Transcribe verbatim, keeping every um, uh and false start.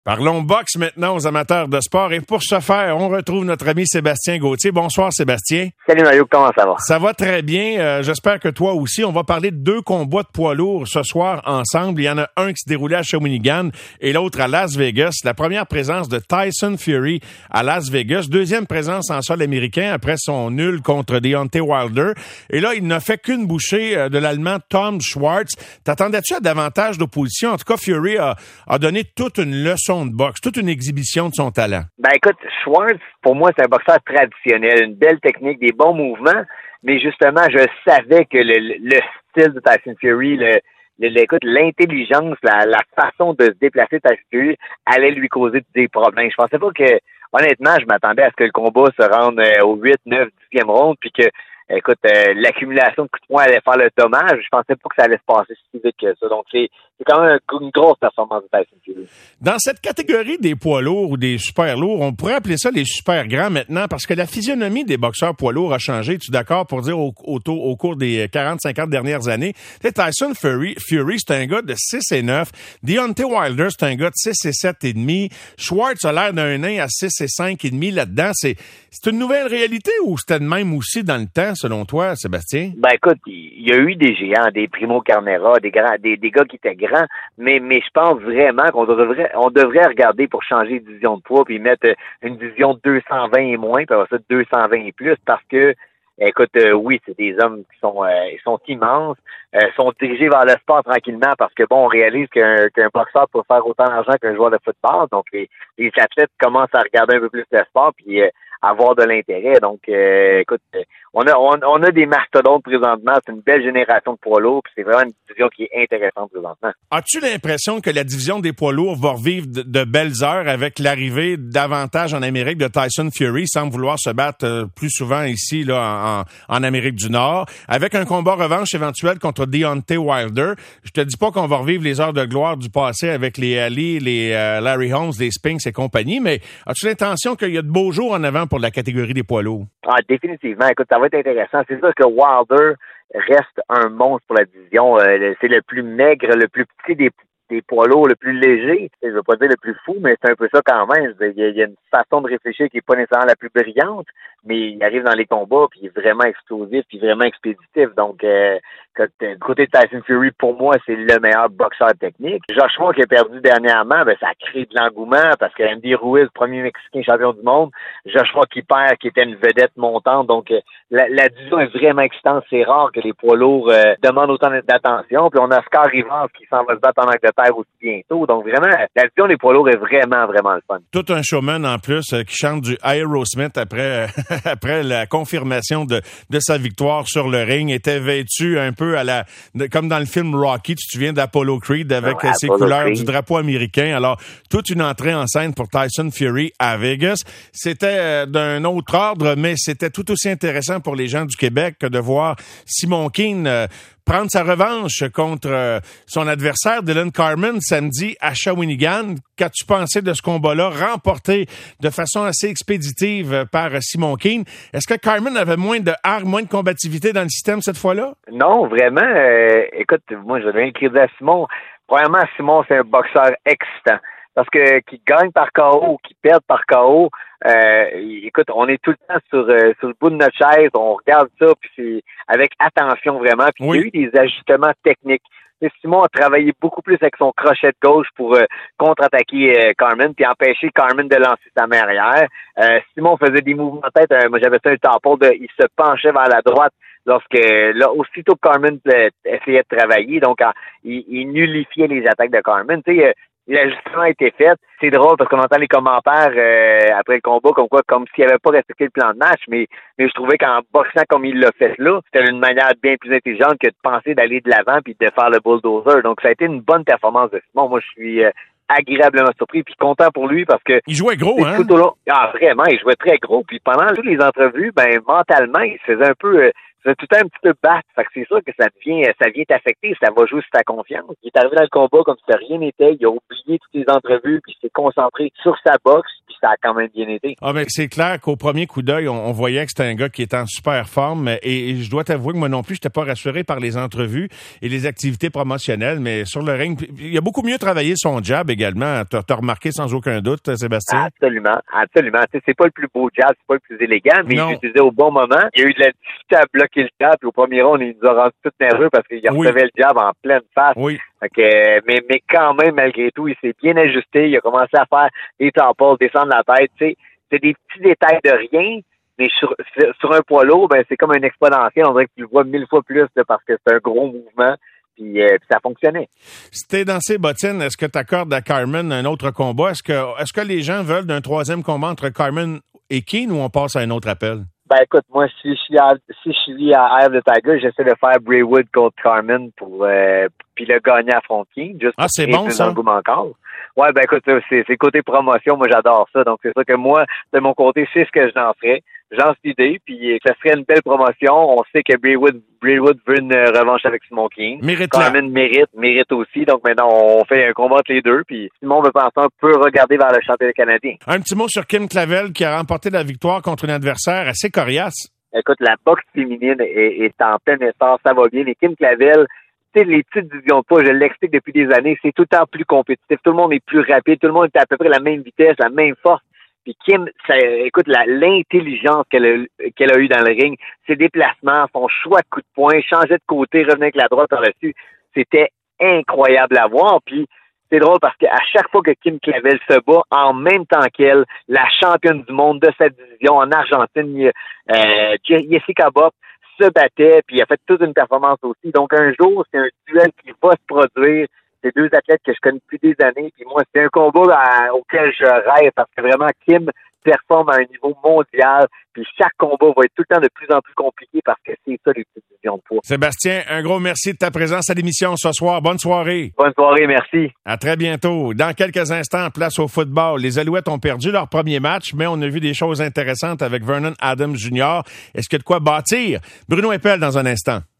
Parlons boxe maintenant aux amateurs de sport. Et pour ce faire, on retrouve notre ami Sébastien Gauthier. Bonsoir Sébastien. Salut Mario, comment ça va? Ça va très bien. Euh, j'espère que toi aussi. On va parler de deux combats de poids lourds ce soir ensemble. Il y en a un qui se déroulait à Shawinigan et l'autre à Las Vegas. La première présence de Tyson Fury à Las Vegas. Deuxième présence en sol américain après son nul contre Deontay Wilder. Et là, il n'a fait qu'une bouchée de l'Allemand Tom Schwarz. T'attendais-tu à davantage d'opposition? En tout cas, Fury a, a donné toute une leçon de boxe, toute une exhibition de son talent. Ben écoute, Schwarz, pour moi, c'est un boxeur traditionnel, une belle technique, des bons mouvements, mais justement, je savais que le, le style de Tyson Fury, le, le, écoute, l'intelligence, la, la façon de se déplacer de Tyson Fury allait lui causer des problèmes. Je pensais pas que, honnêtement, je m'attendais à ce que le combat se rende au huit, neuf, dixième round, puis que écoute, euh, l'accumulation de coups de poing allait faire le dommage. Je pensais pas que ça allait se passer si vite que ça. Donc, c'est, c'est quand même une grosse performance de Tyson Fury. Dans cette catégorie des poids lourds ou des super lourds, on pourrait appeler ça les super grands maintenant parce que la physionomie des boxeurs poids lourds a changé. Tu es d'accord pour dire au, au, au cours des quarante cinquante dernières années? Tyson Fury, Fury, c'est un gars de six et neuf. Deontay Wilder, c'est un gars de six et sept et demi. Schwarz a l'air d'un nain à six et cinq et demi là-dedans. C'est, c'est une nouvelle réalité ou c'était de même aussi dans le temps? Selon toi, Sébastien? Ben écoute, il y a eu des géants, des Primo Carnera, des grands, des, des gars qui étaient grands, mais mais je pense vraiment qu'on devrait on devrait regarder pour changer de division de poids puis mettre une division deux cent vingt et moins, puis après ça deux cent vingt et plus, parce que écoute, euh, oui, c'est des hommes qui sont euh, ils sont immenses, euh, sont dirigés vers le sport tranquillement parce que bon, on réalise qu'un, qu'un boxeur peut faire autant d'argent qu'un joueur de football, donc les, les athlètes commencent à regarder un peu plus le sport puis euh, avoir de l'intérêt. Donc, euh, écoute, on a on, on a des mastodontes présentement. C'est une belle génération de poids lourds. Puis c'est vraiment une division qui est intéressante présentement. As-tu l'impression que la division des poids lourds va revivre de, de belles heures avec l'arrivée davantage en Amérique de Tyson Fury, sans vouloir se battre euh, plus souvent ici là en, en Amérique du Nord, avec un combat revanche éventuel contre Deontay Wilder? Je te dis pas qu'on va revivre les heures de gloire du passé avec les Ali, les euh, Larry Holmes, les Spinks et compagnie, mais as-tu l'intention qu'il y a de beaux jours en avant pour la catégorie des poids lourds? Ah, définitivement. Écoute, ça va être intéressant. C'est sûr que Wilder reste un monstre pour la division. Euh, c'est le plus maigre, le plus petit des des poids lourds, le plus léger. Je veux pas dire le plus fou, mais c'est un peu ça quand même. Il y a, il y a une façon de réfléchir qui est pas nécessairement la plus brillante, mais il arrive dans les combats puis il est vraiment explosif puis vraiment expéditif. Donc, euh, du côté de Tyson Fury, pour moi, c'est le meilleur boxeur technique. Joshua qui a perdu dernièrement, ben ça a créé de l'engouement parce que Andy Ruiz, premier Mexicain champion du monde, Joshua qui perd, qui était une vedette montante. Donc, la, la division est vraiment excitante. C'est rare que les poids lourds euh, demandent autant d'attention. Puis on a Oscar Rivas qui s'en va se battre en Angleterre aussi bientôt. Donc, vraiment, la division des poids lourds est vraiment, vraiment le fun. Tout un showman en plus euh, qui chante du Aerosmith après, après la confirmation de, de sa victoire sur le ring. Était vêtu un peu à la, de, comme dans le film Rocky, tu te souviens d'Apollo Creed avec oh, ses Apollo couleurs Creed. Du drapeau américain. Alors, toute une entrée en scène pour Tyson Fury à Vegas. C'était euh, d'un autre ordre, mais c'était tout aussi intéressant pour les gens du Québec que de voir Simon Keane euh, prendre sa revanche contre euh, son adversaire Dylan Carmen samedi à Shawinigan. Qu'as-tu pensé de ce combat-là remporté de façon assez expéditive par Simon Keane? Est-ce que Carmen avait moins de hargne, moins de combativité dans le système cette fois-là? Non, vraiment. Euh, écoute, moi, je vais donner le crédit à Simon. Premièrement, Simon, c'est un boxeur excitant. Parce que qui gagne par K O, qui perd par K O, euh, écoute, on est tout le temps sur euh, sur le bout de notre chaise, on regarde ça, puis c'est avec attention vraiment. Puis oui. Il y a eu des ajustements techniques. Et Simon a travaillé beaucoup plus avec son crochet de gauche pour euh, contre-attaquer euh, Carmen, puis empêcher Carmen de lancer sa main arrière. Euh, Simon faisait des mouvements de tête, euh, moi j'avais ça un tampon de, il se penchait vers la droite lorsque, là, aussitôt que Carmen euh, essayait de travailler, donc euh, il, il nullifiait les attaques de Carmen. Tu sais, euh, l'ajustement a été fait. C'est drôle parce qu'on entend les commentaires euh, après le combat comme quoi, comme s'il n'avait pas respecté le plan de match, mais, mais je trouvais qu'en boxant comme il l'a fait là, c'était une manière bien plus intelligente que de penser d'aller de l'avant puis de faire le bulldozer. Donc ça a été une bonne performance de Simon. Moi, je suis euh, agréablement surpris puis content pour lui parce que il jouait gros, hein? Tout au long, ah vraiment, il jouait très gros. Puis pendant toutes les entrevues, ben mentalement, il se faisait un peu euh, c'est tout le temps un petit peu battre. Fait que c'est sûr que ça devient, ça vient t'affecter, ça va jouer sur ta confiance. Il est arrivé dans le combat comme si rien n'était, il a oublié toutes les entrevues, puis il s'est concentré sur sa boxe, puis ça a quand même bien été. Ah, mais c'est clair qu'au premier coup d'œil, on, on voyait que c'était un gars qui était en super forme. Et, et je dois t'avouer que moi non plus, je n'étais pas rassuré par les entrevues et les activités promotionnelles. Mais sur le ring, il a beaucoup mieux travaillé son jab également. Tu as remarqué sans aucun doute, Sébastien? Absolument, absolument. Tu sais, c'est pas le plus beau jab, c'est pas le plus élégant, mais non. il l'utilisait au bon moment. Il y a eu de la difficulté à bloquer le jab. Puis au premier round, il nous a rendu tout nerveux parce qu'il oui. recevait le jab en pleine face. Oui. Okay, mais, mais quand même, malgré tout, il s'est bien ajusté. Il a commencé à faire des temples, descendre la tête. Tu sais, c'est des petits détails de rien, mais sur, sur un poids lourd, ben, c'est comme un exponentiel. On dirait que tu le vois mille fois plus là, parce que c'est un gros mouvement. Puis, euh, puis ça fonctionnait. Si t'es dans ces bottines, est-ce que tu accordes à Carmen un autre combat? Est-ce que, est-ce que les gens veulent d'un troisième combat entre Carmen et Keane ou on passe à un autre appel? Ben écoute, moi, si je suis à, si je suis à Eye of the Tiger, j'essaie de faire Bray Wyatt contre Carmen pour euh, puis le gagner à Frontier. Juste ah, c'est bon, ça? Encore. Ouais, ben écoute, c'est, c'est côté promotion, moi j'adore ça. Donc c'est ça que moi, de mon côté, c'est ce que j'en ferais. J'en suis idée, puis ça serait une belle promotion. On sait que Bray Wyatt, Bray Wyatt veut une revanche avec Simon King. Mérite Carmen mérite, mérite aussi. Donc maintenant, on fait un combat entre les deux. Puis Simon veut penser, peut regarder vers le championnat canadien. Un petit mot sur Kim Clavel qui a remporté la victoire contre un adversaire assez coriace. Écoute, la boxe féminine est, est en plein essor, ça va bien. Mais Kim Clavel, tu sais, les petites divisions de poids, je l'explique depuis des années, c'est tout le temps plus compétitif. Tout le monde est plus rapide, tout le monde est à peu près la même vitesse, la même force. Puis Kim, ça, écoute, la, l'intelligence qu'elle a, qu'elle a eue dans le ring, ses déplacements, son choix de coup de poing, changer de côté, revenir avec la droite par-dessus, c'était incroyable à voir. Puis c'est drôle parce qu'à chaque fois que Kim Clavel se bat, en même temps qu'elle, la championne du monde de sa division en Argentine, euh, Jessica Bopp, se battait, puis il a fait toute une performance aussi. Donc un jour, c'est un duel qui va se produire. C'est deux athlètes que je connais depuis des années, puis moi, c'est un combat à, auquel je rêve parce que vraiment, Kim performe à un niveau mondial, puis chaque combat va être tout le temps de plus en plus compliqué parce que c'est ça, les petites divisions de poids. Sébastien, un gros merci de ta présence à l'émission ce soir. Bonne soirée. Bonne soirée, merci. À très bientôt. Dans quelques instants, place au football. Les Alouettes ont perdu leur premier match, mais on a vu des choses intéressantes avec Vernon Adams junior Est-ce qu'il y a de quoi bâtir? Bruno Eppel dans un instant.